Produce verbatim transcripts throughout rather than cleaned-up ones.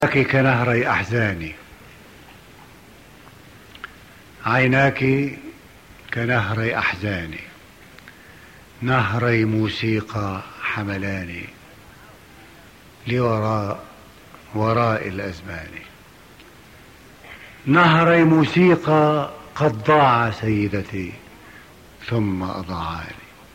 عيناك كنهري أحزاني، عيناك كنهري أحزاني، نهري موسيقى حملاني لوراء وراء الأزمان، نهري موسيقى قد ضاع سيدتي ثم أضاعاني،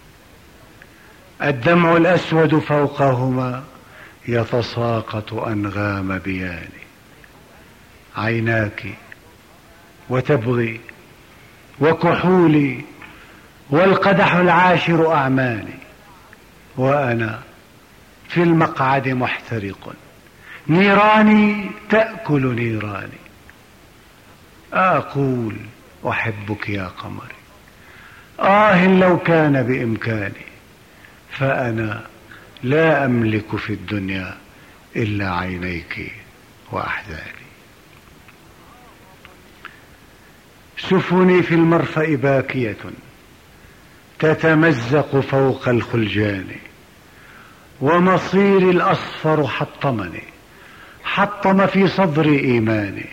الدمع الأسود فوقهما يتساقط أنغام بياني، عيناك وتبغي وكحولي والقدح العاشر أعماني، وأنا في المقعد محترق، نيراني تأكل نيراني، أقول أحبك يا قمري، آه لو كان بإمكاني، فأنا لا أملك في الدنيا إلا عينيك وأحزاني. سفني في المرفأ باكية تتمزق فوق الخلجان، ومصيري الأصفر حطمني، حطم في صدري إيماني،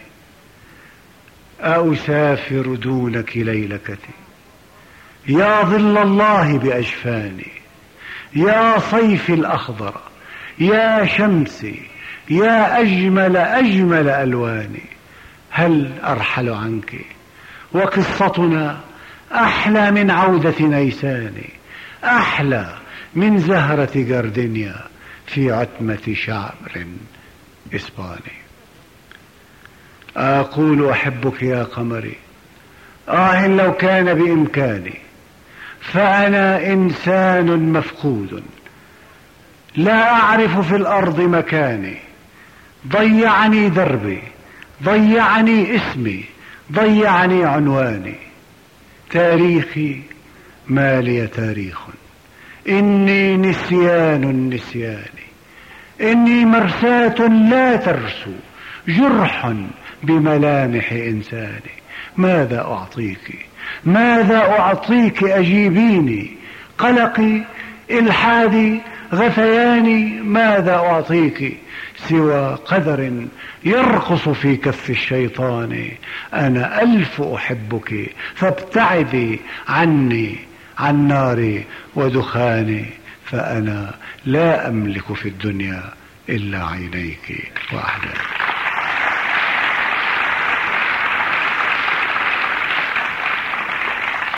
أسافر دونك ليلكتي يا ظل الله بأجفاني، يا صيف الأخضر يا شمسي يا أجمل أجمل ألواني، هل أرحل عنك وقصتنا أحلى من عودة نيسان، أحلى من زهرة جردنيا في عتمة شعر إسباني، أقول أحبك يا قمري، آه لو كان بإمكاني، فأنا إنسان مفقود لا أعرف في الأرض مكاني، ضيعني دربي ضيعني اسمي ضيعني عنواني، تاريخي ما لي تاريخ، إني نسيان النسيان، إني مرساة لا ترسو، جرح بملامح إنسان، ماذا أعطيك ماذا أعطيك أجيبيني، قلقي إلحادي غثياني، ماذا أعطيك سوى قدر يرقص في كف الشيطان، أنا ألف أحبك فابتعدي عني عن ناري ودخاني، فأنا لا أملك في الدنيا إلا عينيك وأحلامك.